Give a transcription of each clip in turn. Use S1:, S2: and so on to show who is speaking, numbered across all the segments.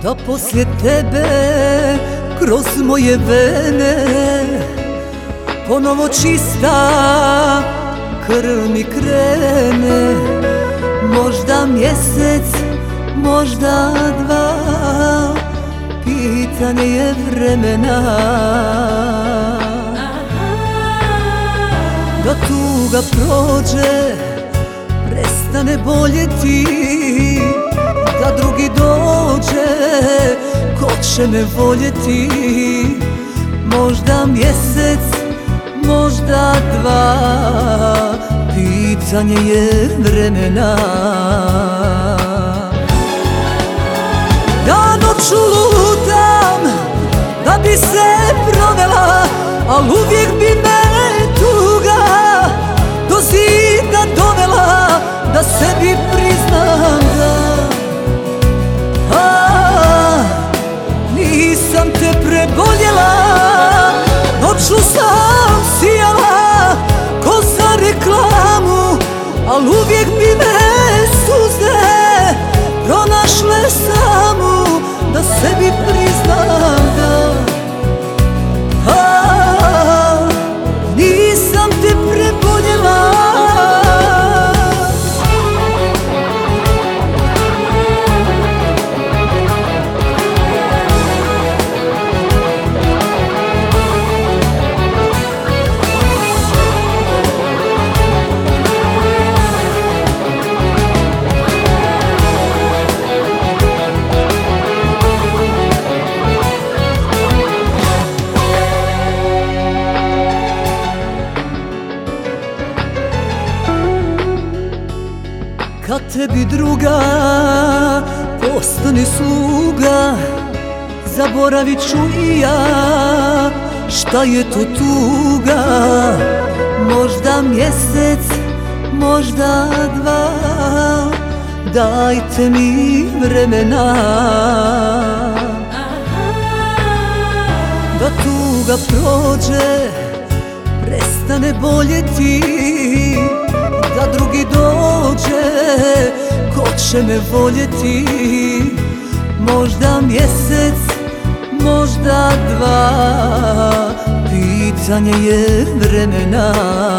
S1: Da poslije tebe kroz moje vene ponovo čista krv mi krene. Možda mjesec, možda dva, pitanje je vremena. Da tuga prođe, prestane boljeti, da drugi dođe ko će me voljeti. Možda mjesec, možda dva, pitanje je vremena. Da noću lutam da bi se provela, al uvijek bi me tuga do zida dovela. Da sebi priznam da nisam te preboljela. Noću sam sijala ko za reklamu, al uvijek bi me suze pronašle samu. Da sebi priznam da nisam te preboljela. Kad tebi druga postane sluga, zaboravit ću i ja šta je to tuga. Možda mjesec, možda dva, dajte mi vremena. Da tuga prođe, prestane boljeti, da drugi dođe ko će me voljeti. Možda mjesec, možda dva, pitanje je vremena.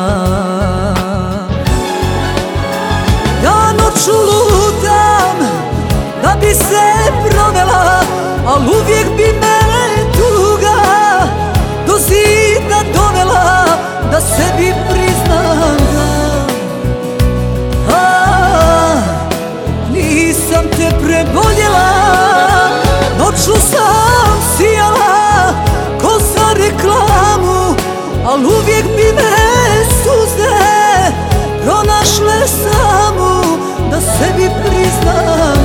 S1: Ja noću lutam da bi se provela, al uvijek bi me tuga do zida dovela. Da sebi priznam da nisam te preboljela. Noću sam sijala ko za reklamu, al uvijek bi me suze pronašle samu. Da sebi priznam